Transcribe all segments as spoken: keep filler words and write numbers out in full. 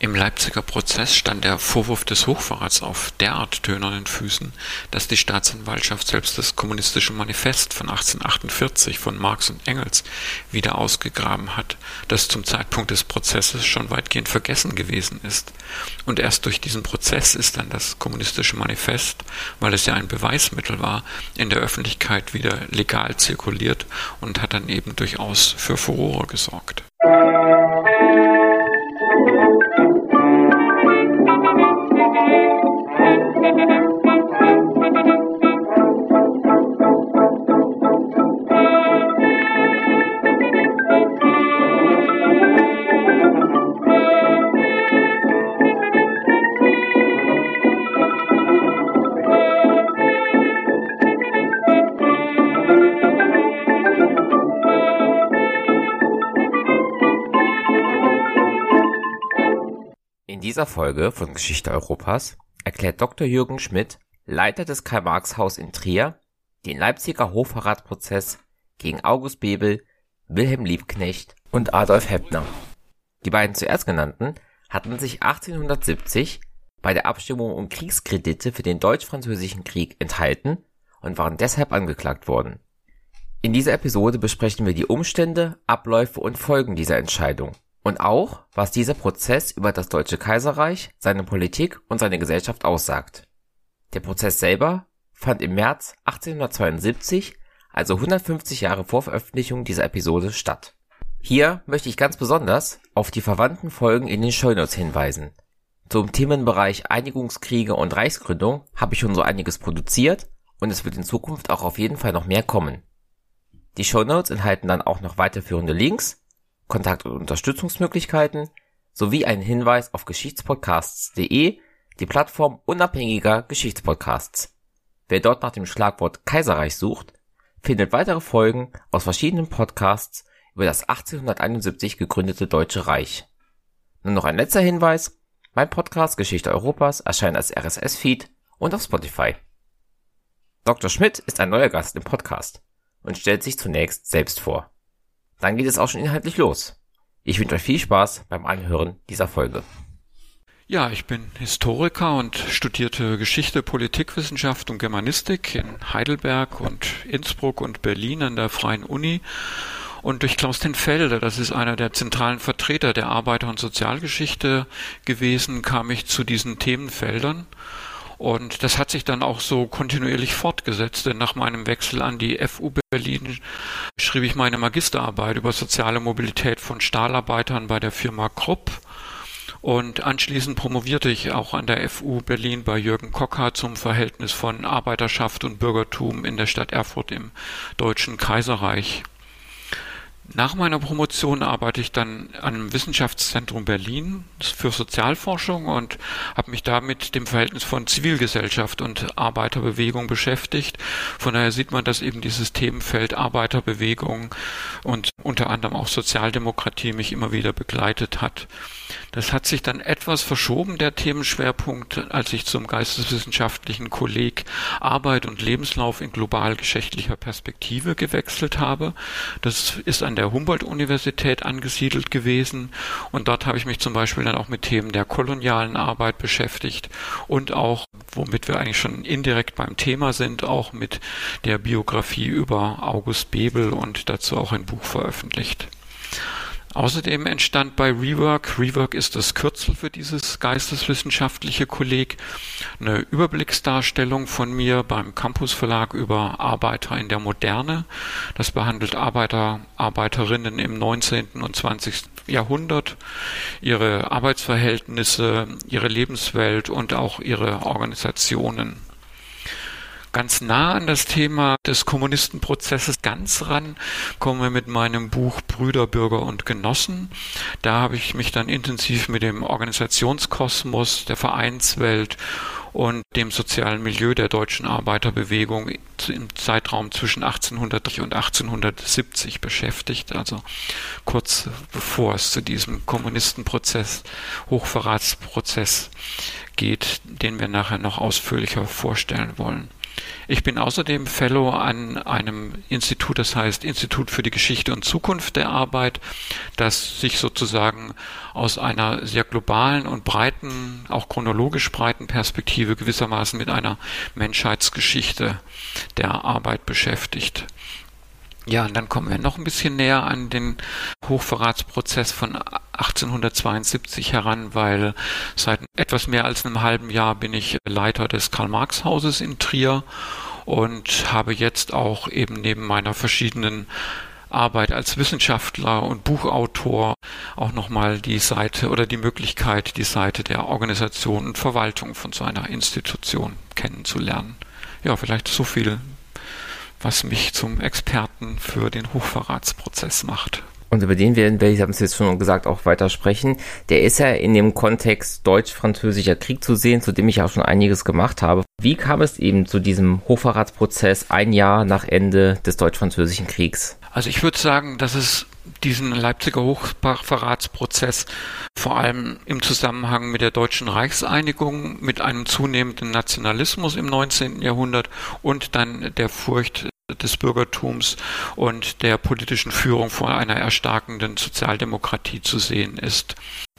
Im Leipziger Prozess stand der Vorwurf des Hochverrats auf derart tönernen Füßen, dass die Staatsanwaltschaft selbst das Kommunistische Manifest von achtzehnhundertachtundvierzig von Marx und Engels wieder ausgegraben hat, das zum Zeitpunkt des Prozesses schon weitgehend vergessen gewesen ist. Und erst durch diesen Prozess ist dann das Kommunistische Manifest, weil es ja ein Beweismittel war, in der Öffentlichkeit wieder legal zirkuliert und hat dann eben durchaus für Furore gesorgt. In dieser Folge von Geschichte Europas erklärt Doktor Jürgen Schmidt, Leiter des Karl-Marx-Haus in Trier, den Leipziger Hochverratsprozess gegen August Bebel, Wilhelm Liebknecht und Adolf Heppner. Die beiden zuerst genannten hatten sich achtzehnhundertsiebzig bei der Abstimmung um Kriegskredite für den Deutsch-Französischen Krieg enthalten und waren deshalb angeklagt worden. In dieser Episode besprechen wir die Umstände, Abläufe und Folgen dieser Entscheidung. Und auch, was dieser Prozess über das Deutsche Kaiserreich, seine Politik und seine Gesellschaft aussagt. Der Prozess selber fand im März achtzehnhundertzweiundsiebzig, also hundertfünfzig Jahre vor Veröffentlichung dieser Episode, statt. Hier möchte ich ganz besonders auf die verwandten Folgen in den Shownotes hinweisen. Zum Themenbereich Einigungskriege und Reichsgründung habe ich schon so einiges produziert und es wird in Zukunft auch auf jeden Fall noch mehr kommen. Die Shownotes enthalten dann auch noch weiterführende Links, Kontakt- und Unterstützungsmöglichkeiten sowie einen Hinweis auf geschichtspodcasts punkt de, die Plattform unabhängiger Geschichtspodcasts. Wer dort nach dem Schlagwort Kaiserreich sucht, findet weitere Folgen aus verschiedenen Podcasts über das achtzehnhunderteinundsiebzig gegründete Deutsche Reich. Nur noch ein letzter Hinweis, mein Podcast Geschichte Europas erscheint als R S S-Feed und auf Spotify. Doktor Schmidt ist ein neuer Gast im Podcast und stellt sich zunächst selbst vor. Dann geht es auch schon inhaltlich los. Ich wünsche euch viel Spaß beim Anhören dieser Folge. Ja, ich bin Historiker und studierte Geschichte, Politikwissenschaft und Germanistik in Heidelberg und Innsbruck und Berlin an der Freien Uni. Und durch Klaus ten Velde, das ist einer der zentralen Vertreter der Arbeiter- und Sozialgeschichte gewesen, kam ich zu diesen Themenfeldern. Und das hat sich dann auch so kontinuierlich fortgesetzt, denn nach meinem Wechsel an die F U Berlin schrieb ich meine Magisterarbeit über soziale Mobilität von Stahlarbeitern bei der Firma Krupp. Und anschließend promovierte ich auch an der F U Berlin bei Jürgen Kocker zum Verhältnis von Arbeiterschaft und Bürgertum in der Stadt Erfurt im Deutschen Kaiserreich. Nach meiner Promotion arbeite ich dann an einem Wissenschaftszentrum Berlin für Sozialforschung und habe mich da mit dem Verhältnis von Zivilgesellschaft und Arbeiterbewegung beschäftigt. Von daher sieht man, dass eben dieses Themenfeld Arbeiterbewegung und unter anderem auch Sozialdemokratie mich immer wieder begleitet hat. Das hat sich dann etwas verschoben, der Themenschwerpunkt, als ich zum geisteswissenschaftlichen Kolleg Arbeit und Lebenslauf in global-geschichtlicher Perspektive gewechselt habe. Das ist an der Humboldt-Universität angesiedelt gewesen und dort habe ich mich zum Beispiel dann auch mit Themen der kolonialen Arbeit beschäftigt und auch, womit wir eigentlich schon indirekt beim Thema sind, auch mit der Biografie über August Bebel und dazu auch ein Buch veröffentlicht. Außerdem entstand bei Rework, Rework ist das Kürzel für dieses geisteswissenschaftliche Kolleg, eine Überblicksdarstellung von mir beim Campus Verlag über Arbeiter in der Moderne. Das behandelt Arbeiter, Arbeiterinnen im neunzehnten und zwanzigsten Jahrhundert, ihre Arbeitsverhältnisse, ihre Lebenswelt und auch ihre Organisationen. Ganz nah an das Thema des Kommunistenprozesses ganz ran kommen wir mit meinem Buch Brüder, Bürger und Genossen. Da habe ich mich dann intensiv mit dem Organisationskosmos, der Vereinswelt und dem sozialen Milieu der deutschen Arbeiterbewegung im Zeitraum zwischen achtzehnhundert und achtzehnhundertsiebzig beschäftigt, also kurz bevor es zu diesem Kommunistenprozess, Hochverratsprozess geht, den wir nachher noch ausführlicher vorstellen wollen. Ich bin außerdem Fellow an einem Institut, das heißt Institut für die Geschichte und Zukunft der Arbeit, das sich sozusagen aus einer sehr globalen und breiten, auch chronologisch breiten Perspektive gewissermaßen mit einer Menschheitsgeschichte der Arbeit beschäftigt. Ja, und dann kommen wir noch ein bisschen näher an den Hochverratsprozess von achtzehnhundertzweiundsiebzig heran, weil seit etwas mehr als einem halben Jahr bin ich Leiter des Karl-Marx-Hauses in Trier und habe jetzt auch eben neben meiner verschiedenen Arbeit als Wissenschaftler und Buchautor auch nochmal die Seite oder die Möglichkeit, die Seite der Organisation und Verwaltung von so einer Institution kennenzulernen. Ja, vielleicht so viel, was mich zum Experten für den Hochverratsprozess macht. Und über den werden wir, ich habe es jetzt schon gesagt, auch weiter sprechen. Der ist ja in dem Kontext deutsch-französischer Krieg zu sehen, zu dem ich auch schon einiges gemacht habe. Wie kam es eben zu diesem Hochverratsprozess ein Jahr nach Ende des deutsch-französischen Kriegs? Also ich würde sagen, dass es diesen Leipziger Hochverratsprozess vor allem im Zusammenhang mit der deutschen Reichseinigung, mit einem zunehmenden Nationalismus im neunzehnten Jahrhundert und dann der Furcht des Bürgertums und der politischen Führung vor einer erstarkenden Sozialdemokratie zu sehen ist.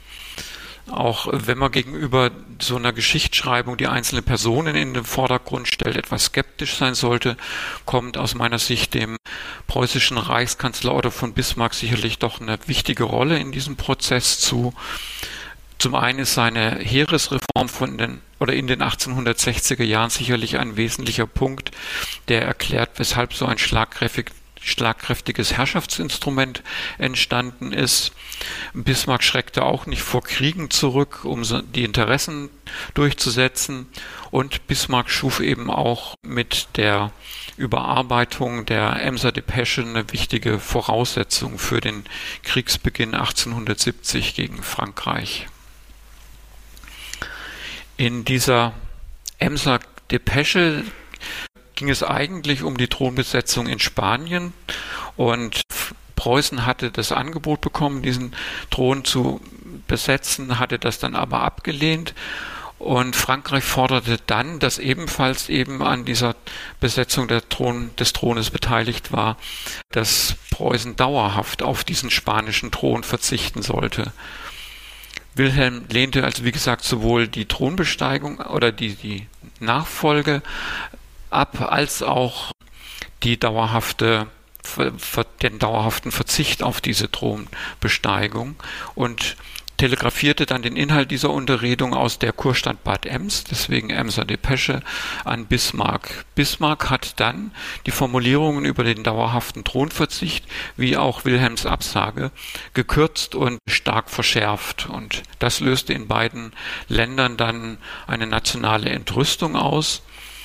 Auch wenn man gegenüber so einer Geschichtsschreibung die einzelne Personen in den Vordergrund stellt, etwas skeptisch sein sollte, kommt aus meiner Sicht dem preußischen Reichskanzler Otto von Bismarck sicherlich doch eine wichtige Rolle in diesem Prozess zu. Zum einen ist seine Heeresreform von den oder in den achtzehnhundertsechziger Jahren sicherlich ein wesentlicher Punkt, der erklärt, weshalb so ein schlagkräftig, schlagkräftiges Herrschaftsinstrument entstanden ist. Bismarck schreckte auch nicht vor Kriegen zurück, um die Interessen durchzusetzen. Und Bismarck schuf eben auch mit der Überarbeitung der Emser Depesche eine wichtige Voraussetzung für den Kriegsbeginn achtzehnhundertsiebzig gegen Frankreich. In dieser Emser Depesche ging es eigentlich um die Thronbesetzung in Spanien und Preußen hatte das Angebot bekommen, diesen Thron zu besetzen, hatte das dann aber abgelehnt und Frankreich forderte dann, dass ebenfalls eben an dieser Besetzung der Thron, des Thrones beteiligt war, dass Preußen dauerhaft auf diesen spanischen Thron verzichten sollte. Wilhelm lehnte also, wie gesagt, sowohl die Thronbesteigung oder die, die Nachfolge ab, als auch die dauerhafte, den dauerhaften Verzicht auf diese Thronbesteigung und telegrafierte dann den Inhalt dieser Unterredung aus der Kurstadt Bad Ems, deswegen Emser Depesche, an Bismarck. Bismarck hat dann die Formulierungen über den dauerhaften Thronverzicht, wie auch Wilhelms Absage, gekürzt und stark verschärft. Und das löste in beiden Ländern dann eine nationale Entrüstung aus.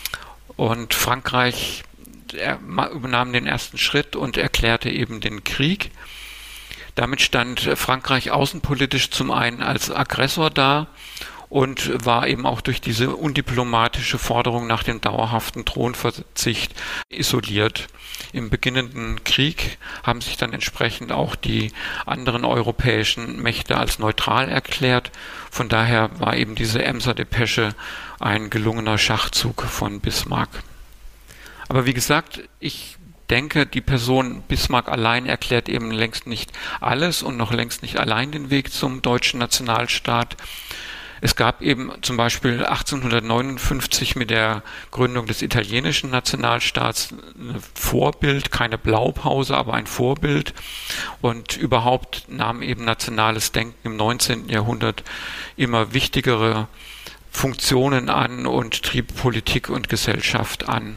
Und Frankreich übernahm den ersten Schritt und erklärte eben den Krieg. Damit stand Frankreich außenpolitisch zum einen als Aggressor da und war eben auch durch diese undiplomatische Forderung nach dem dauerhaften Thronverzicht isoliert. Im beginnenden Krieg haben sich dann entsprechend auch die anderen europäischen Mächte als neutral erklärt. Von daher war eben diese Emser Depesche ein gelungener Schachzug von Bismarck. Aber wie gesagt, ich denke, die Person Bismarck allein erklärt eben längst nicht alles und noch längst nicht allein den Weg zum deutschen Nationalstaat. Es gab eben zum Beispiel achtzehnhundertneunundfünfzig mit der Gründung des italienischen Nationalstaats ein Vorbild, keine Blaupause, aber ein Vorbild. Und überhaupt nahm eben nationales Denken im neunzehnten Jahrhundert immer wichtigere Funktionen an und trieb Politik und Gesellschaft an.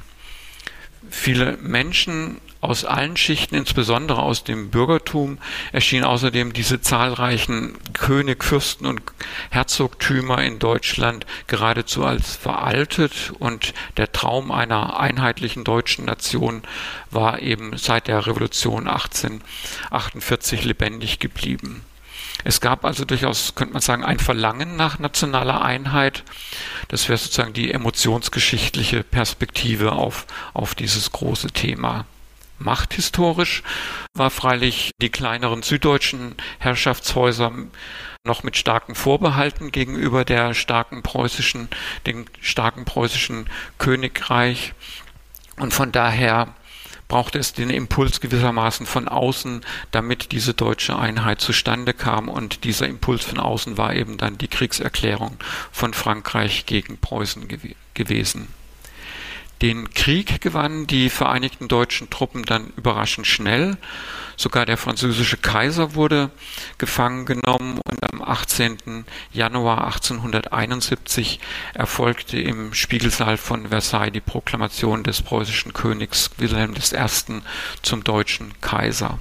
Viele Menschen aus allen Schichten, insbesondere aus dem Bürgertum, erschienen außerdem diese zahlreichen König, Fürsten und Herzogtümer in Deutschland geradezu als veraltet und der Traum einer einheitlichen deutschen Nation war eben seit der Revolution achtzehnhundertachtundvierzig lebendig geblieben. Es gab also durchaus, könnte man sagen, ein Verlangen nach nationaler Einheit. Das wäre sozusagen die emotionsgeschichtliche Perspektive auf, auf dieses große Thema. Machthistorisch war freilich die kleineren süddeutschen Herrschaftshäuser noch mit starken Vorbehalten gegenüber der starken preußischen, dem starken preußischen Königreich. Und von daher brauchte es den Impuls gewissermaßen von außen, damit diese deutsche Einheit zustande kam. Und dieser Impuls von außen war eben dann die Kriegserklärung von Frankreich gegen Preußen gew- gewesen. Den Krieg gewannen die vereinigten deutschen Truppen dann überraschend schnell. Sogar der französische Kaiser wurde gefangen genommen und am achtzehnten Januar achtzehnhunderteinundsiebzig erfolgte im Spiegelsaal von Versailles die Proklamation des preußischen Königs Wilhelm der Erste. Zum deutschen Kaiser.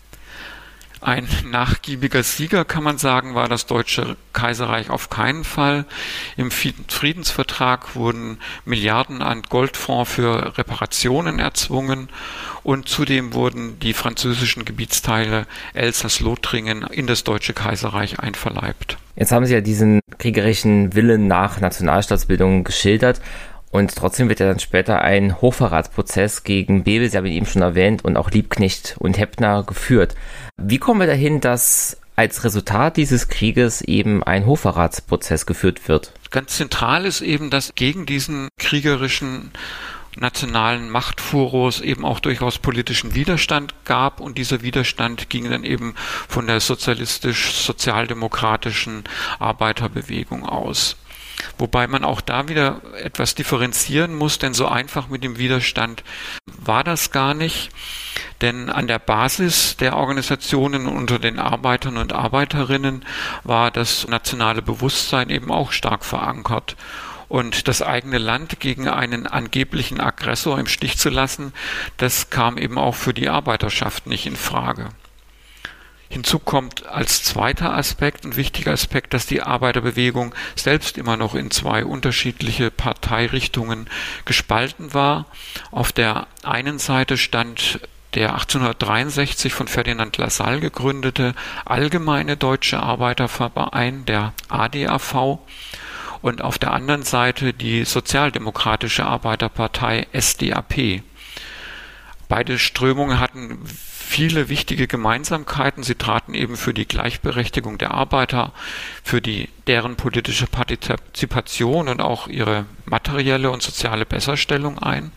Ein nachgiebiger Sieger, kann man sagen, war das Deutsche Kaiserreich auf keinen Fall. Im Friedensvertrag wurden Milliarden an Goldfonds für Reparationen erzwungen und zudem wurden die französischen Gebietsteile Elsass-Lothringen in das Deutsche Kaiserreich einverleibt. Jetzt haben Sie ja diesen kriegerischen Willen nach Nationalstaatsbildung geschildert. Und trotzdem wird ja dann später ein Hochverratsprozess gegen Bebel, Sie haben ihn eben schon erwähnt, und auch Liebknecht und Heppner geführt. Wie kommen wir dahin, dass als Resultat dieses Krieges eben ein Hochverratsprozess geführt wird? Ganz zentral ist eben, dass gegen diesen kriegerischen nationalen Machtfurus eben auch durchaus politischen Widerstand gab, und dieser Widerstand ging dann eben von der sozialistisch-sozialdemokratischen Arbeiterbewegung aus. Wobei man auch da wieder etwas differenzieren muss, denn so einfach mit dem Widerstand war das gar nicht. Denn an der Basis der Organisationen unter den Arbeitern und Arbeiterinnen war das nationale Bewusstsein eben auch stark verankert. Und das eigene Land gegen einen angeblichen Aggressor im Stich zu lassen, das kam eben auch für die Arbeiterschaft nicht in Frage. Hinzu kommt als zweiter Aspekt, ein wichtiger Aspekt, dass die Arbeiterbewegung selbst immer noch in zwei unterschiedliche Parteirichtungen gespalten war. Auf der einen Seite stand der achtzehnhundertdreiundsechzig von Ferdinand Lassalle gegründete Allgemeine Deutsche Arbeiterverein, der A D A V, und auf der anderen Seite die Sozialdemokratische Arbeiterpartei S D A P. Beide Strömungen hatten viele wichtige Gemeinsamkeiten. Sie traten eben für die Gleichberechtigung der Arbeiter, für die deren politische Partizipation und auch ihre materielle und soziale Besserstellung ein.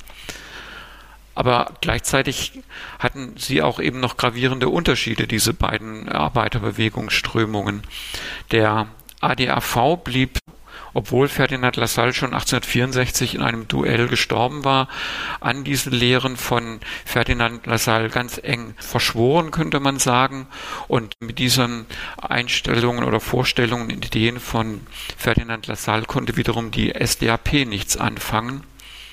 Aber gleichzeitig hatten sie auch eben noch gravierende Unterschiede, diese beiden Arbeiterbewegungsströmungen. Der A D A V blieb, obwohl Ferdinand Lassalle schon achtzehnhundertvierundsechzig in einem Duell gestorben war, an diesen Lehren von Ferdinand Lassalle ganz eng verschworen, könnte man sagen. Und mit diesen Einstellungen oder Vorstellungen, Ideen von Ferdinand Lassalle konnte wiederum die S D A P nichts anfangen.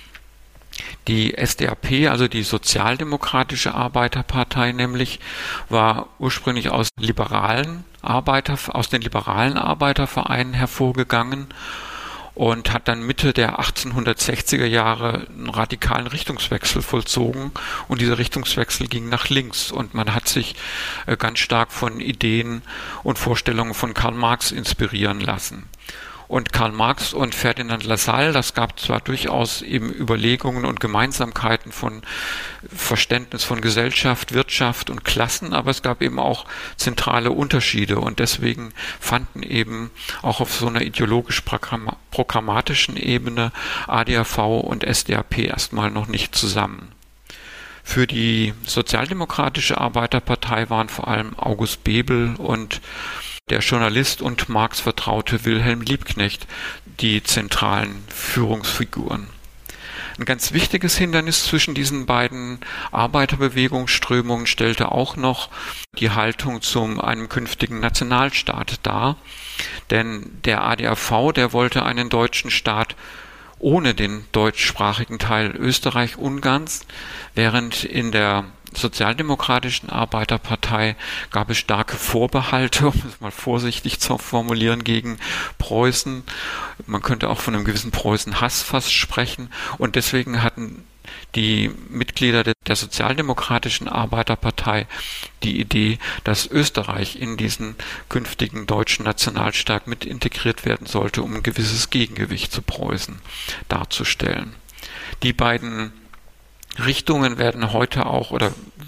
Die S D A P, also die Sozialdemokratische Arbeiterpartei nämlich, war ursprünglich aus liberalen Arbeiter, aus den liberalen Arbeitervereinen hervorgegangen und hat dann Mitte der achtzehnhundertsechziger Jahre einen radikalen Richtungswechsel vollzogen, und dieser Richtungswechsel ging nach links, und man hat sich ganz stark von Ideen und Vorstellungen von Karl Marx inspirieren lassen. Und Karl Marx und Ferdinand Lassalle, das gab zwar durchaus eben Überlegungen und Gemeinsamkeiten von Verständnis von Gesellschaft, Wirtschaft und Klassen, aber es gab eben auch zentrale Unterschiede, und deswegen fanden eben auch auf so einer ideologisch-programmatischen Ebene A D A V und S D A P erstmal noch nicht zusammen. Für die Sozialdemokratische Arbeiterpartei waren vor allem August Bebel und der Journalist und Marx-Vertraute Wilhelm Liebknecht die zentralen Führungsfiguren. Ein ganz wichtiges Hindernis zwischen diesen beiden Arbeiterbewegungsströmungen stellte auch noch die Haltung zu einem künftigen Nationalstaat dar. Denn der A D A V, der wollte einen deutschen Staat ohne den deutschsprachigen Teil Österreich-Ungarns, während in der Sozialdemokratischen Arbeiterpartei gab es starke Vorbehalte, um es mal vorsichtig zu formulieren, gegen Preußen. Man könnte auch von einem gewissen Preußen-Hass fast sprechen, und deswegen hatten die Mitglieder der Sozialdemokratischen Arbeiterpartei die Idee, dass Österreich in diesen künftigen deutschen Nationalstaat mit integriert werden sollte, um ein gewisses Gegengewicht zu Preußen darzustellen. Die beiden Richtungen werden heute auch oder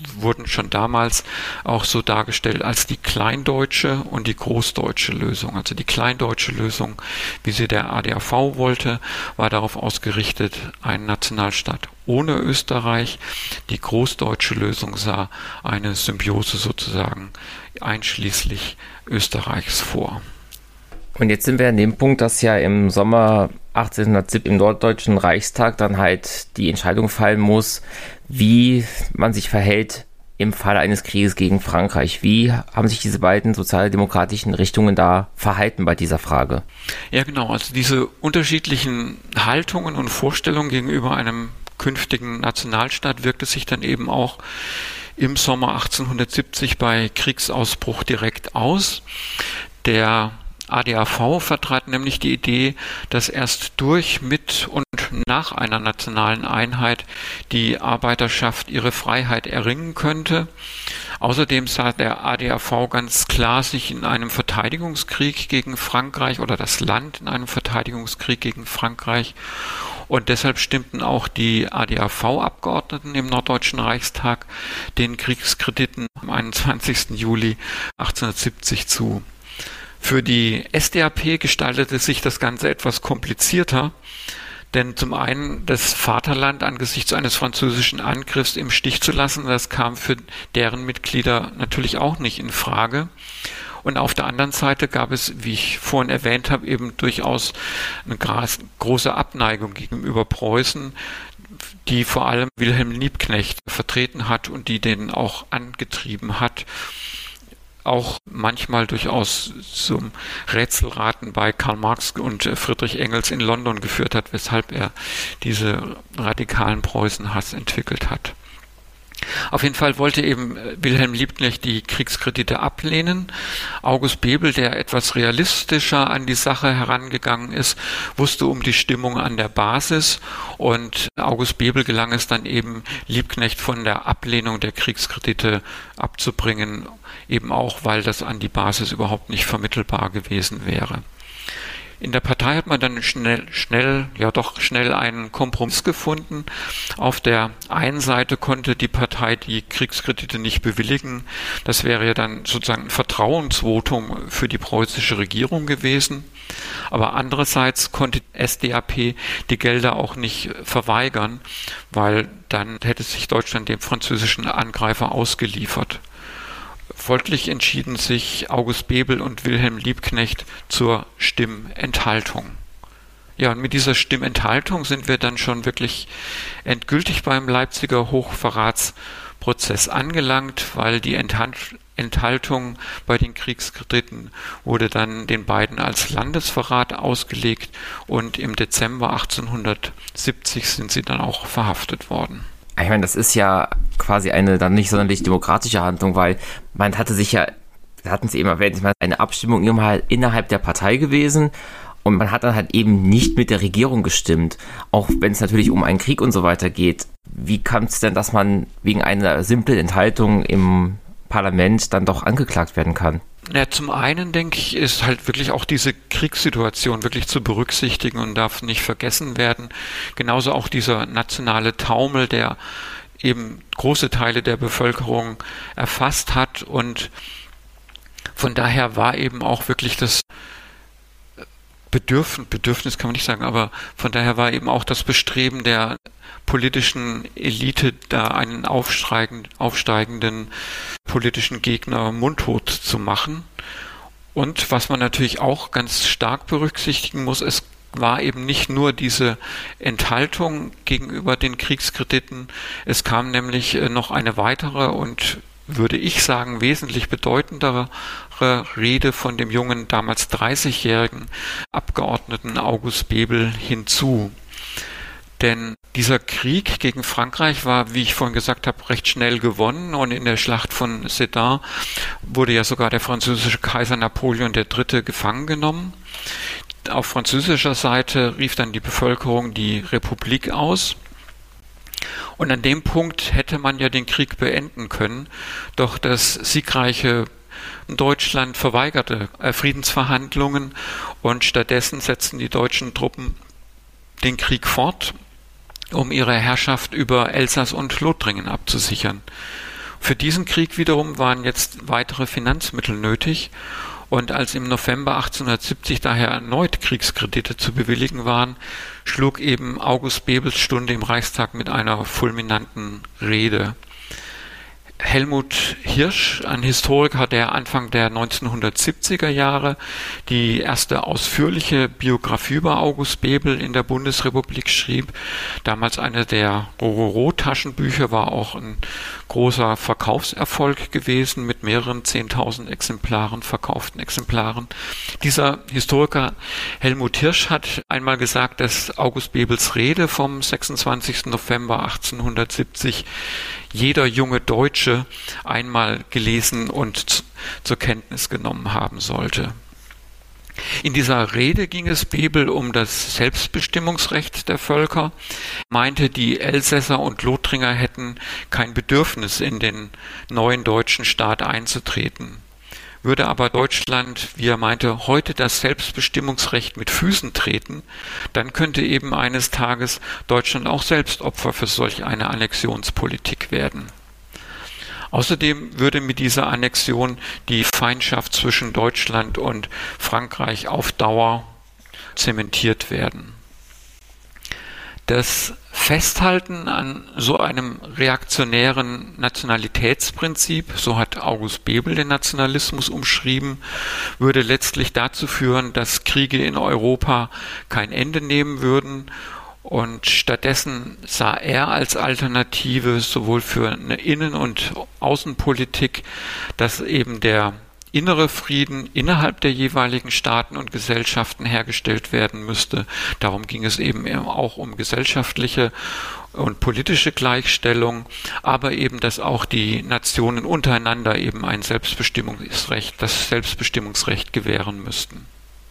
wurden schon damals auch so dargestellt als die kleindeutsche und die großdeutsche Lösung. Also die kleindeutsche Lösung, wie sie der A D A V wollte, war darauf ausgerichtet, einen Nationalstaat ohne Österreich. Die großdeutsche Lösung sah eine Symbiose sozusagen einschließlich Österreichs vor. Und jetzt sind wir an dem Punkt, dass ja im Sommer achtzehnhundertsiebzig im Norddeutschen Reichstag dann halt die Entscheidung fallen muss, wie man sich verhält im Falle eines Krieges gegen Frankreich. Wie haben sich diese beiden sozialdemokratischen Richtungen da verhalten bei dieser Frage? Ja, genau. Also diese unterschiedlichen Haltungen und Vorstellungen gegenüber einem künftigen Nationalstaat wirkte sich dann eben auch im Sommer achtzehnhundertsiebzig bei Kriegsausbruch direkt aus. Der A D A V vertrat nämlich die Idee, dass erst durch, mit und nach einer nationalen Einheit die Arbeiterschaft ihre Freiheit erringen könnte. Außerdem sah der A D A V ganz klar sich in einem Verteidigungskrieg gegen Frankreich oder das Land in einem Verteidigungskrieg gegen Frankreich. Und deshalb stimmten auch die A D A V-Abgeordneten im Norddeutschen Reichstag den Kriegskrediten am einundzwanzigsten Juli achtzehnhundertsiebzig zu. Für die S D A P gestaltete sich das Ganze etwas komplizierter, denn zum einen das Vaterland angesichts eines französischen Angriffs im Stich zu lassen, das kam für deren Mitglieder natürlich auch nicht in Frage. Und auf der anderen Seite gab es, wie ich vorhin erwähnt habe, eben durchaus eine große Abneigung gegenüber Preußen, die vor allem Wilhelm Liebknecht vertreten hat und die den auch angetrieben hat, auch manchmal durchaus zum Rätselraten bei Karl Marx und Friedrich Engels in London geführt hat, weshalb er diese radikalen Preußenhass entwickelt hat. Auf jeden Fall wollte eben Wilhelm Liebknecht die Kriegskredite ablehnen. August Bebel, der etwas realistischer an die Sache herangegangen ist, wusste um die Stimmung an der Basis, und August Bebel gelang es dann eben, Liebknecht von der Ablehnung der Kriegskredite abzubringen, eben auch, weil das an die Basis überhaupt nicht vermittelbar gewesen wäre. In der Partei hat man dann schnell, schnell, ja doch schnell einen Kompromiss gefunden. Auf der einen Seite konnte die Partei die Kriegskredite nicht bewilligen. Das wäre ja dann sozusagen ein Vertrauensvotum für die preußische Regierung gewesen. Aber andererseits konnte die S D A P die Gelder auch nicht verweigern, weil dann hätte sich Deutschland dem französischen Angreifer ausgeliefert. Folglich entschieden sich August Bebel und Wilhelm Liebknecht zur Stimmenthaltung. Ja, und mit dieser Stimmenthaltung sind wir dann schon wirklich endgültig beim Leipziger Hochverratsprozess angelangt, weil die Enthaltung bei den Kriegskrediten wurde dann den beiden als Landesverrat ausgelegt, und im Dezember achtzehnhundertsiebzig sind sie dann auch verhaftet worden. Ich meine, das ist ja quasi eine dann nicht sonderlich demokratische Handlung, weil man hatte sich ja, hatten Sie eben erwähnt, eine Abstimmung innerhalb der Partei gewesen, und man hat dann halt eben nicht mit der Regierung gestimmt, auch wenn es natürlich um einen Krieg und so weiter geht. Wie kam es denn, dass man wegen einer simplen Enthaltung im Parlament dann doch angeklagt werden kann? Ja, zum einen, denke ich, ist halt wirklich auch diese Kriegssituation wirklich zu berücksichtigen und darf nicht vergessen werden. Genauso auch dieser nationale Taumel, der eben große Teile der Bevölkerung erfasst hat, und von daher war eben auch wirklich das Bedürfnis, Bedürfnis kann man nicht sagen, aber von daher war eben auch das Bestreben der politischen Elite, da einen aufsteigenden politischen Gegner mundtot zu machen. Und was man natürlich auch ganz stark berücksichtigen muss, es war eben nicht nur diese Enthaltung gegenüber den Kriegskrediten, es kam nämlich noch eine weitere und, würde ich sagen, wesentlich bedeutendere Rede von dem jungen, damals dreißigjährigen Abgeordneten August Bebel hinzu. Denn dieser Krieg gegen Frankreich war, wie ich vorhin gesagt habe, recht schnell gewonnen, und in der Schlacht von Sedan wurde ja sogar der französische Kaiser Napoleon der Dritte gefangen genommen. Auf französischer Seite rief dann die Bevölkerung die Republik aus. Und an dem Punkt hätte man ja den Krieg beenden können, doch das siegreiche Deutschland verweigerte Friedensverhandlungen, und stattdessen setzten die deutschen Truppen den Krieg fort, um ihre Herrschaft über Elsass und Lothringen abzusichern. Für diesen Krieg wiederum waren jetzt weitere Finanzmittel nötig. Und als im November achtzehnhundertsiebzig daher erneut Kriegskredite zu bewilligen waren, schlug eben August Bebels Stunde im Reichstag mit einer fulminanten Rede. Helmut Hirsch, ein Historiker, der Anfang der neunzehnhundertsiebziger Jahre die erste ausführliche Biografie über August Bebel in der Bundesrepublik schrieb, damals eine der Rororo-Taschenbücher, war auch ein großer Verkaufserfolg gewesen mit mehreren zehntausend Exemplaren, verkauften Exemplaren. Dieser Historiker Helmut Hirsch hat einmal gesagt, dass August Bebels Rede vom sechsundzwanzigsten November achtzehnhundertsiebzig jeder junge Deutsche einmal gelesen und zur Kenntnis genommen haben sollte. In dieser Rede ging es Bebel um das Selbstbestimmungsrecht der Völker, meinte, die Elsässer und Lothringer hätten kein Bedürfnis, in den neuen deutschen Staat einzutreten. Würde aber Deutschland, wie er meinte, heute das Selbstbestimmungsrecht mit Füßen treten, dann könnte eben eines Tages Deutschland auch selbst Opfer für solch eine Annexionspolitik werden. Außerdem würde mit dieser Annexion die Feindschaft zwischen Deutschland und Frankreich auf Dauer zementiert werden. Das Festhalten an so einem reaktionären Nationalitätsprinzip, so hat August Bebel den Nationalismus umschrieben, würde letztlich dazu führen, dass Kriege in Europa kein Ende nehmen würden, und stattdessen sah er als Alternative sowohl für eine Innen- und Außenpolitik, dass eben der innere Frieden innerhalb der jeweiligen Staaten und Gesellschaften hergestellt werden müsste. Darum ging es eben auch um gesellschaftliche und politische Gleichstellung, aber eben, dass auch die Nationen untereinander eben ein Selbstbestimmungsrecht, das Selbstbestimmungsrecht gewähren müssten.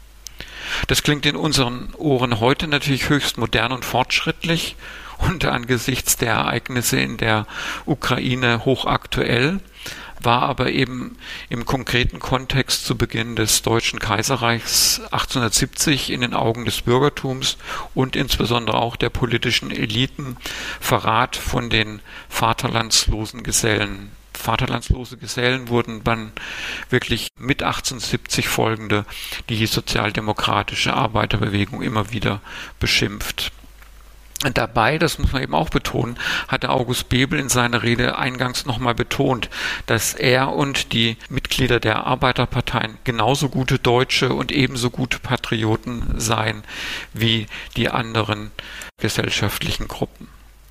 Das klingt in unseren Ohren heute natürlich höchst modern und fortschrittlich und angesichts der Ereignisse in der Ukraine hochaktuell, war aber eben im konkreten Kontext zu Beginn des Deutschen Kaiserreichs achtzehnhundertsiebzig in den Augen des Bürgertums und insbesondere auch der politischen Eliten Verrat von den vaterlandslosen Gesellen. Vaterlandslose Gesellen wurden dann wirklich mit achtzehnhundertsiebzig folgende die sozialdemokratische Arbeiterbewegung immer wieder beschimpft. Und dabei, das muss man eben auch betonen, hatte August Bebel in seiner Rede eingangs nochmal betont, dass er und die Mitglieder der Arbeiterparteien genauso gute Deutsche und ebenso gute Patrioten seien wie die anderen gesellschaftlichen Gruppen.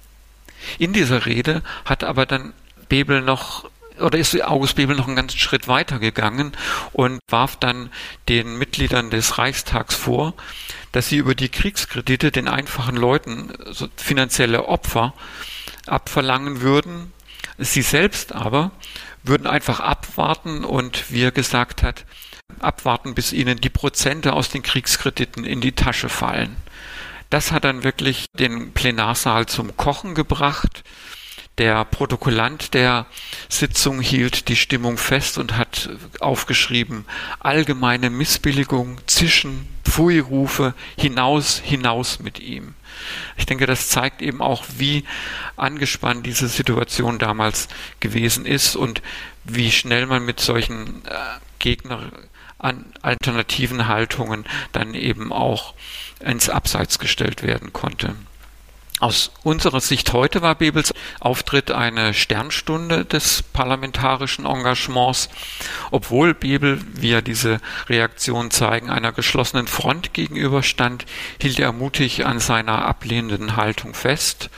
In dieser Rede hat aber dann Bebel noch, oder ist August Bebel noch einen ganzen Schritt weiter gegangen und warf dann den Mitgliedern des Reichstags vor, dass sie über die Kriegskredite den einfachen Leuten so finanzielle Opfer abverlangen würden. Sie selbst aber würden einfach abwarten und, wie er gesagt hat, abwarten, bis ihnen die Prozente aus den Kriegskrediten in die Tasche fallen. Das hat dann wirklich den Plenarsaal zum Kochen gebracht. Der Protokollant der Sitzung hielt die Stimmung fest und hat aufgeschrieben: allgemeine Missbilligung, Zischen, Pfui-Rufe, hinaus, hinaus mit ihm. Ich denke, das zeigt eben auch, wie angespannt diese Situation damals gewesen ist und wie schnell man mit solchen äh, Gegner an alternativen Haltungen dann eben auch ins Abseits gestellt werden konnte. Aus unserer Sicht heute war Bebels Auftritt eine Sternstunde des parlamentarischen Engagements, obwohl Bebel, wie ja diese Reaktionen zeigen, einer geschlossenen Front gegenüberstand, hielt er mutig an seiner ablehnenden Haltung fest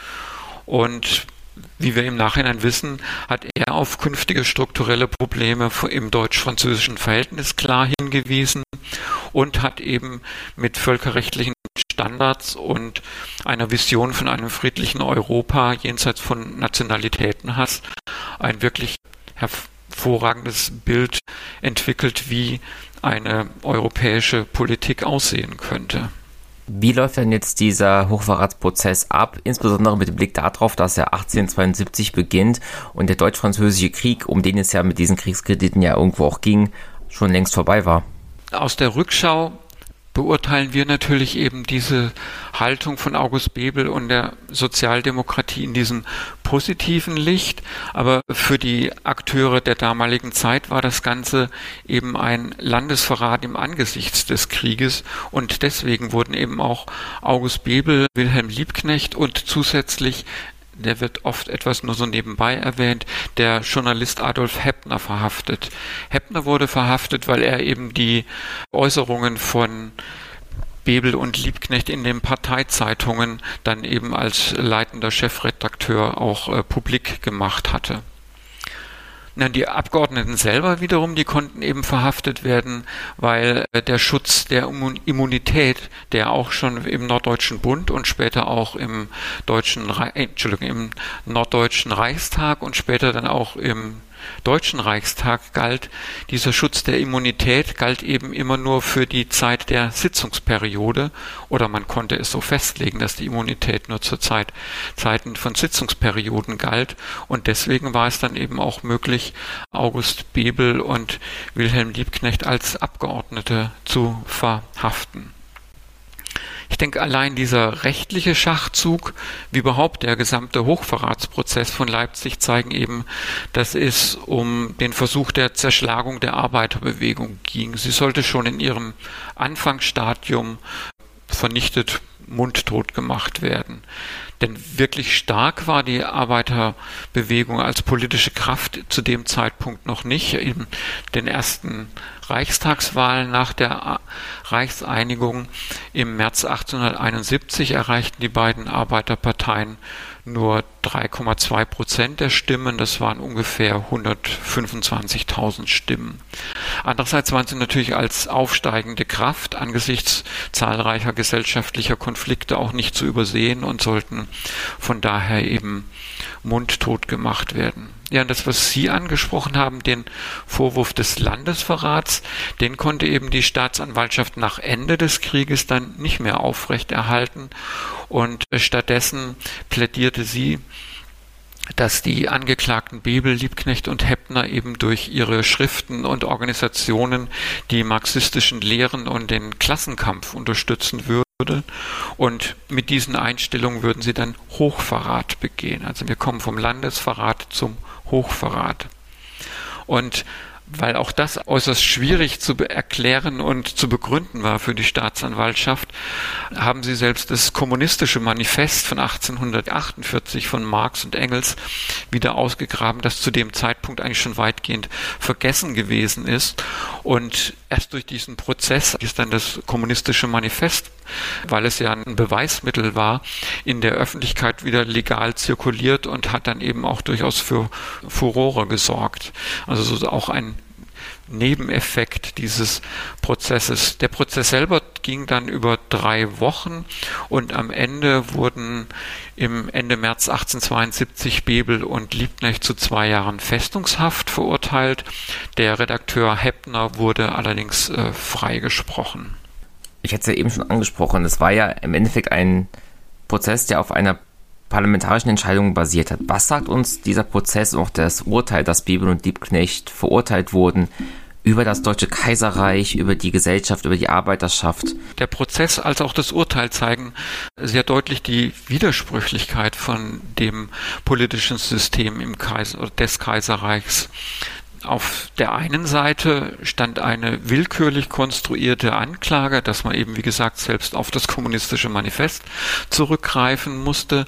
und wie wir im Nachhinein wissen, hat er auf künftige strukturelle Probleme im deutsch-französischen Verhältnis klar hingewiesen und hat eben mit völkerrechtlichen Standards und einer Vision von einem friedlichen Europa jenseits von Nationalitätenhass ein wirklich hervorragendes Bild entwickelt, wie eine europäische Politik aussehen könnte. Wie läuft denn jetzt dieser Hochverratsprozess ab, insbesondere mit dem Blick darauf, dass er achtzehnhundertzweiundsiebzig beginnt und der deutsch-französische Krieg, um den es ja mit diesen Kriegskrediten ja irgendwo auch ging, schon längst vorbei war? Aus der Rückschau beurteilen wir natürlich eben diese Haltung von August Bebel und der Sozialdemokratie in diesem positiven Licht, aber für die Akteure der damaligen Zeit war das Ganze eben ein Landesverrat im Angesicht des Krieges und deswegen wurden eben auch August Bebel, Wilhelm Liebknecht und zusätzlich, der wird oft etwas nur so nebenbei erwähnt, der Journalist Adolf Heppner verhaftet. Heppner wurde verhaftet, weil er eben die Äußerungen von Bebel und Liebknecht in den Parteizeitungen dann eben als leitender Chefredakteur auch äh, publik gemacht hatte. Na, die Abgeordneten selber wiederum, die konnten eben verhaftet werden, weil äh, der Schutz der Immunität, der auch schon im Norddeutschen Bund und später auch im Deutschen Re- äh, Entschuldigung, im Norddeutschen Reichstag und später dann auch im Deutschen Reichstag galt, dieser Schutz der Immunität galt eben immer nur für die Zeit der Sitzungsperiode oder man konnte es so festlegen, dass die Immunität nur zur Zeit Zeiten von Sitzungsperioden galt und deswegen war es dann eben auch möglich, August Bebel und Wilhelm Liebknecht als Abgeordnete zu verhaften. Ich denke, allein dieser rechtliche Schachzug, wie überhaupt der gesamte Hochverratsprozess von Leipzig zeigen eben, dass es um den Versuch der Zerschlagung der Arbeiterbewegung ging. Sie sollte schon in ihrem Anfangsstadium vernichtet, mundtot gemacht werden. Denn wirklich stark war die Arbeiterbewegung als politische Kraft zu dem Zeitpunkt noch nicht. In den ersten Reichstagswahlen nach der Reichseinigung im März achtzehnhunderteinundsiebzig erreichten die beiden Arbeiterparteien nur drei Komma zwei Prozent der Stimmen, das waren ungefähr hundertfünfundzwanzigtausend Stimmen. Andererseits waren sie natürlich als aufsteigende Kraft angesichts zahlreicher gesellschaftlicher Konflikte auch nicht zu übersehen und sollten von daher eben mundtot gemacht werden. Ja, und das, was Sie angesprochen haben, den Vorwurf des Landesverrats, den konnte eben die Staatsanwaltschaft nach Ende des Krieges dann nicht mehr aufrechterhalten und stattdessen plädierte sie, dass die Angeklagten Bebel, Liebknecht und Heppner eben durch ihre Schriften und Organisationen die marxistischen Lehren und den Klassenkampf unterstützen würden. Und mit diesen Einstellungen würden sie dann Hochverrat begehen. Also wir kommen vom Landesverrat zum Hochverrat. Und weil auch das äußerst schwierig zu erklären und zu begründen war für die Staatsanwaltschaft, haben sie selbst das kommunistische Manifest von achtzehnhundertachtundvierzig von Marx und Engels wieder ausgegraben, das zu dem Zeitpunkt eigentlich schon weitgehend vergessen gewesen ist. Und erst durch diesen Prozess ist dann das kommunistische Manifest, weil es ja ein Beweismittel war, in der Öffentlichkeit wieder legal zirkuliert und hat dann eben auch durchaus für Furore gesorgt. Also so auch ein Nebeneffekt dieses Prozesses. Der Prozess selber ging dann über drei Wochen und am Ende wurden im Ende März achtzehnhundertzweiundsiebzig Bebel und Liebknecht zu zwei Jahren Festungshaft verurteilt. Der Redakteur Heppner wurde allerdings äh, freigesprochen. Ich hatte es ja eben schon angesprochen, es war ja im Endeffekt ein Prozess, der auf einer parlamentarischen Entscheidung basiert hat. Was sagt uns dieser Prozess und auch das Urteil, dass Bebel und Liebknecht verurteilt wurden, über das Deutsche Kaiserreich, über die Gesellschaft, über die Arbeiterschaft? Der Prozess als auch das Urteil zeigen sehr deutlich die Widersprüchlichkeit von dem politischen System im Kaiser, des Kaiserreichs. Auf der einen Seite stand eine willkürlich konstruierte Anklage, dass man eben, wie gesagt, selbst auf das kommunistische Manifest zurückgreifen musste.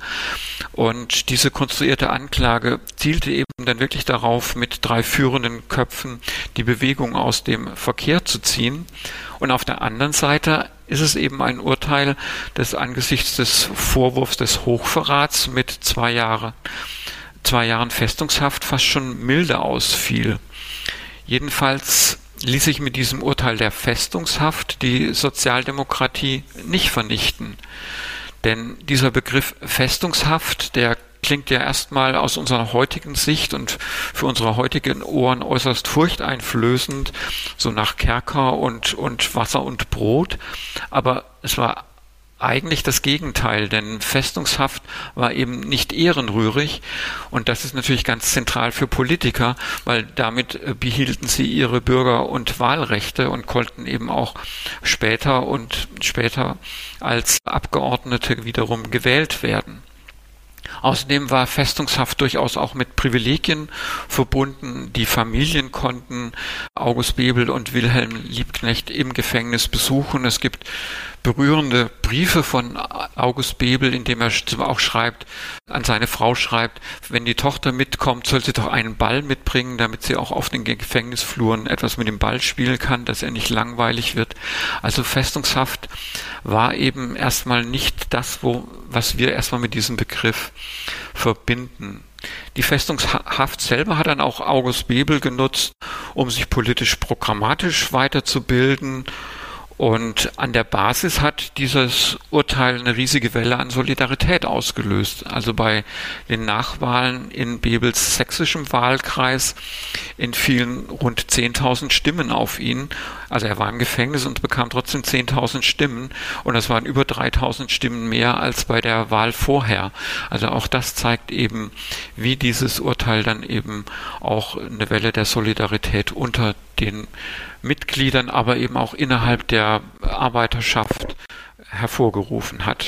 Und diese konstruierte Anklage zielte eben dann wirklich darauf, mit drei führenden Köpfen die Bewegung aus dem Verkehr zu ziehen. Und auf der anderen Seite ist es eben ein Urteil, das angesichts des Vorwurfs des Hochverrats mit zwei Jahre zwei Jahren Festungshaft fast schon milde ausfiel. Jedenfalls ließ sich mit diesem Urteil der Festungshaft die Sozialdemokratie nicht vernichten. Denn dieser Begriff Festungshaft, der klingt ja erstmal aus unserer heutigen Sicht und für unsere heutigen Ohren äußerst furchteinflößend, so nach Kerker und, und Wasser und Brot. Aber es war eigentlich das Gegenteil, denn Festungshaft war eben nicht ehrenrührig und das ist natürlich ganz zentral für Politiker, weil damit behielten sie ihre Bürger- und Wahlrechte und konnten eben auch später und später als Abgeordnete wiederum gewählt werden. Außerdem war Festungshaft durchaus auch mit Privilegien verbunden. Die Familien konnten August Bebel und Wilhelm Liebknecht im Gefängnis besuchen. Es gibt berührende Briefe von August Bebel, in dem er auch schreibt, an seine Frau schreibt, wenn die Tochter mitkommt, soll sie doch einen Ball mitbringen, damit sie auch auf den Gefängnisfluren etwas mit dem Ball spielen kann, dass er nicht langweilig wird. Also Festungshaft war eben erstmal nicht das, wo, was wir erstmal mit diesem Begriff verbinden. Die Festungshaft selber hat dann auch August Bebel genutzt, um sich politisch programmatisch weiterzubilden. Und an der Basis hat dieses Urteil eine riesige Welle an Solidarität ausgelöst. Also bei den Nachwahlen in Bebels sächsischem Wahlkreis entfielen rund zehntausend Stimmen auf ihn. Also er war im Gefängnis und bekam trotzdem zehntausend Stimmen. Und das waren über dreitausend Stimmen mehr als bei der Wahl vorher. Also auch das zeigt eben, wie dieses Urteil dann eben auch eine Welle der Solidarität unter den Mitgliedern, aber eben auch innerhalb der Arbeiterschaft hervorgerufen hat.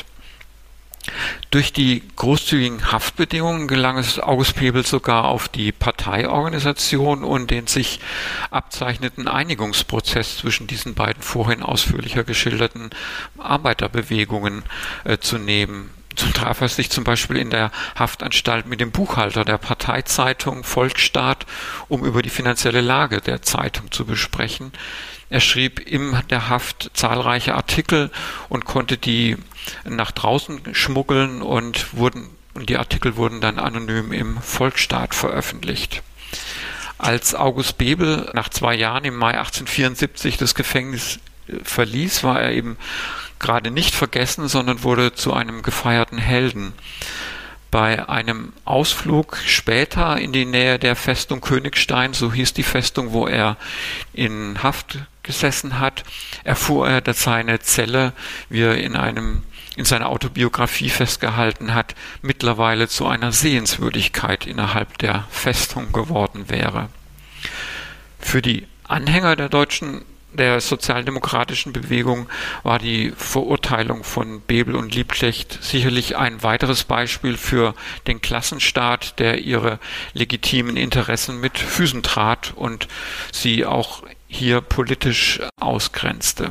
Durch die großzügigen Haftbedingungen gelang es August Bebel sogar auf die Parteiorganisation und den sich abzeichneten Einigungsprozess zwischen diesen beiden vorhin ausführlicher geschilderten Arbeiterbewegungen äh, zu nehmen. So traf er sich zum Beispiel in der Haftanstalt mit dem Buchhalter der Parteizeitung Volksstaat, um über die finanzielle Lage der Zeitung zu besprechen. Er schrieb in der Haft zahlreiche Artikel und konnte die nach draußen schmuggeln und wurden, und die Artikel wurden dann anonym im Volksstaat veröffentlicht. Als August Bebel nach zwei Jahren im Mai achtzehnhundertvierundsiebzig das Gefängnis verließ, war er eben gerade nicht vergessen, sondern wurde zu einem gefeierten Helden. Bei einem Ausflug später in die Nähe der Festung Königstein, so hieß die Festung, wo er in Haft gesessen hat, erfuhr er, dass seine Zelle, wie er in einem in seiner Autobiografie festgehalten hat, mittlerweile zu einer Sehenswürdigkeit innerhalb der Festung geworden wäre. Für die Anhänger der deutschen der sozialdemokratischen Bewegung war die Verurteilung von Bebel und Liebknecht sicherlich ein weiteres Beispiel für den Klassenstaat, der ihre legitimen Interessen mit Füßen trat und sie auch hier politisch ausgrenzte.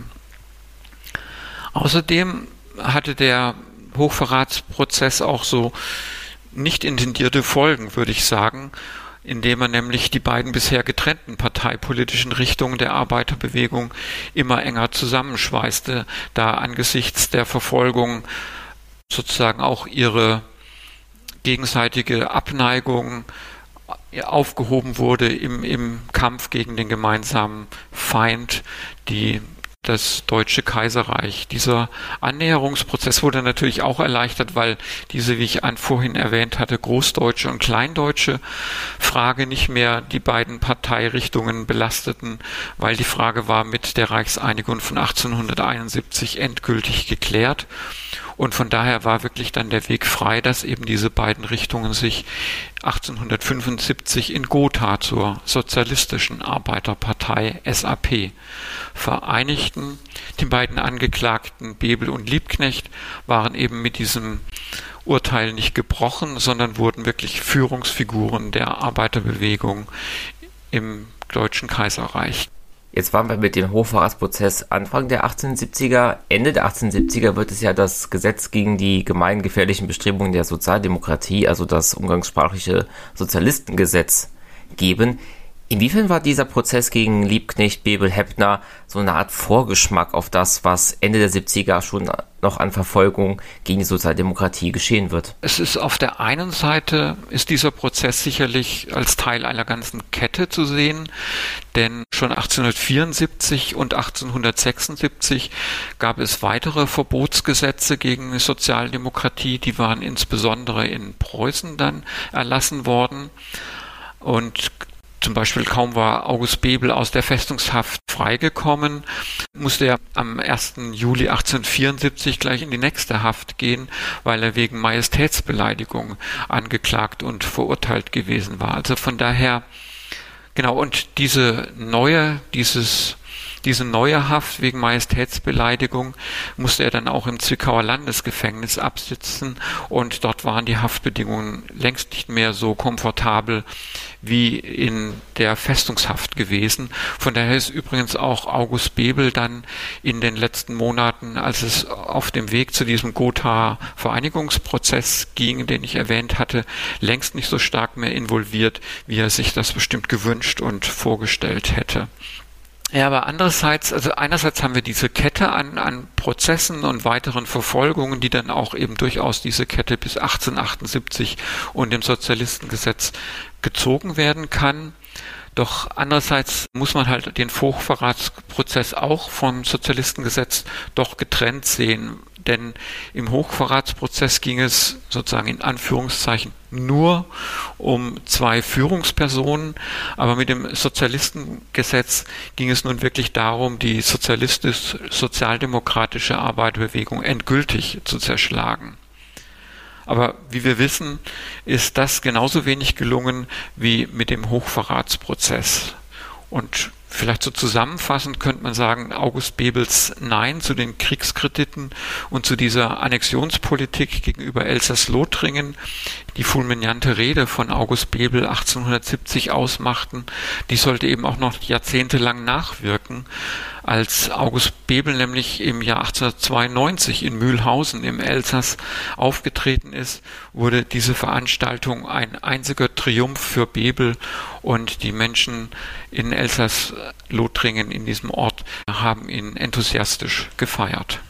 Außerdem hatte der Hochverratsprozess auch so nicht intendierte Folgen, würde ich sagen, indem er nämlich die beiden bisher getrennten parteipolitischen Richtungen der Arbeiterbewegung immer enger zusammenschweißte, da angesichts der Verfolgung sozusagen auch ihre gegenseitige Abneigung aufgehoben wurde im, im Kampf gegen den gemeinsamen Feind, die das Deutsche Kaiserreich. Dieser Annäherungsprozess wurde natürlich auch erleichtert, weil diese, wie ich an vorhin erwähnt hatte, großdeutsche und kleindeutsche Frage nicht mehr die beiden Parteirichtungen belasteten, weil die Frage war mit der Reichseinigung von achtzehnhunderteinundsiebzig endgültig geklärt. Und von daher war wirklich dann der Weg frei, dass eben diese beiden Richtungen sich achtzehnhundertfünfundsiebzig in Gotha zur Sozialistischen Arbeiterpartei S A P vereinigten. Die beiden Angeklagten Bebel und Liebknecht waren eben mit diesem Urteil nicht gebrochen, sondern wurden wirklich Führungsfiguren der Arbeiterbewegung im Deutschen Kaiserreich. Jetzt waren wir mit dem Hochverratsprozess Anfang der achtzehnhundertsiebziger. Ende der achtzehnhundertsiebziger wird es ja das Gesetz gegen die gemeingefährlichen Bestrebungen der Sozialdemokratie, also das umgangssprachliche Sozialistengesetz, geben. Inwiefern war dieser Prozess gegen Liebknecht, Bebel, Heppner so eine Art Vorgeschmack auf das, was Ende der siebziger schon noch an Verfolgung gegen die Sozialdemokratie geschehen wird? Es ist auf der einen Seite, ist dieser Prozess sicherlich als Teil einer ganzen Kette zu sehen, denn schon achtzehnhundertvierundsiebzig und achtzehnhundertsechsundsiebzig gab es weitere Verbotsgesetze gegen die Sozialdemokratie, die waren insbesondere in Preußen dann erlassen worden und zum Beispiel kaum war August Bebel aus der Festungshaft freigekommen, musste er am ersten Juli achtzehnhundertvierundsiebzig gleich in die nächste Haft gehen, weil er wegen Majestätsbeleidigung angeklagt und verurteilt gewesen war. Also von daher, genau, und diese neue, dieses, diese neue Haft wegen Majestätsbeleidigung musste er dann auch im Zwickauer Landesgefängnis absitzen und dort waren die Haftbedingungen längst nicht mehr so komfortabel wie in der Festungshaft gewesen. Von daher ist übrigens auch August Bebel dann in den letzten Monaten, als es auf dem Weg zu diesem Gotha-Vereinigungsprozess ging, den ich erwähnt hatte, längst nicht so stark mehr involviert, wie er sich das bestimmt gewünscht und vorgestellt hätte. Ja, aber andererseits, also einerseits haben wir diese Kette an, an Prozessen und weiteren Verfolgungen, die dann auch eben durchaus diese Kette bis achtzehnhundertachtundsiebzig und dem Sozialistengesetz gezogen werden kann. Doch andererseits muss man halt den Hochverratsprozess auch vom Sozialistengesetz doch getrennt sehen. Denn im Hochverratsprozess ging es sozusagen in Anführungszeichen nur um zwei Führungspersonen, aber mit dem Sozialistengesetz ging es nun wirklich darum, die sozialistisch-sozialdemokratische Arbeiterbewegung endgültig zu zerschlagen. Aber wie wir wissen, ist das genauso wenig gelungen wie mit dem Hochverratsprozess. Und vielleicht so zusammenfassend könnte man sagen, August Bebels Nein zu den Kriegskrediten und zu dieser Annexionspolitik gegenüber Elsass-Lothringen, die fulminante Rede von August Bebel achtzehnhundertsiebzig ausmachten, die sollte eben auch noch jahrzehntelang nachwirken. Als August Bebel nämlich im Jahr achtzehnhundertzweiundneunzig in Mühlhausen im Elsass aufgetreten ist, wurde diese Veranstaltung ein einziger Triumph für Bebel und die Menschen in Elsass-Lothringen in diesem Ort haben ihn enthusiastisch gefeiert.